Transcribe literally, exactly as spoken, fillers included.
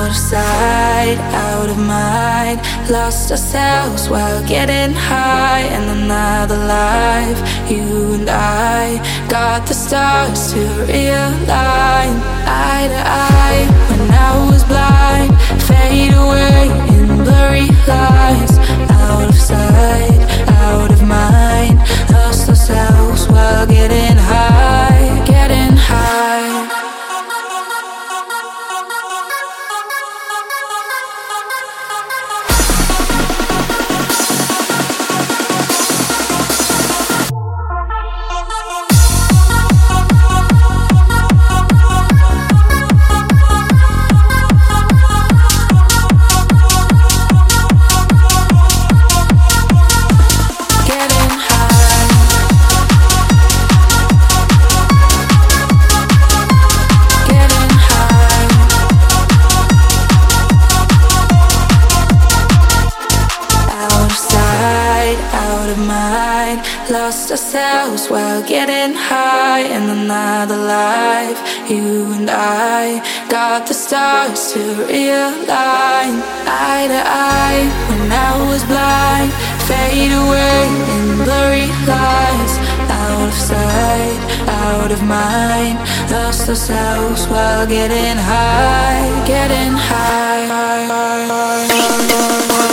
Out of sight, out of mind, lost ourselves while getting high in another life. You and I got the stars to realign, eye to eye. When I was blind, fade away in blurry lines. Out of sight, out of mind, lost ourselves while getting high, getting high. Lost ourselves while getting high in another life. You and I got the stars to realign, eye to eye. When I was blind, fade away in blurry lines. Out of sight, out of mind, lost ourselves while getting high, getting high, high, high, high, high, high.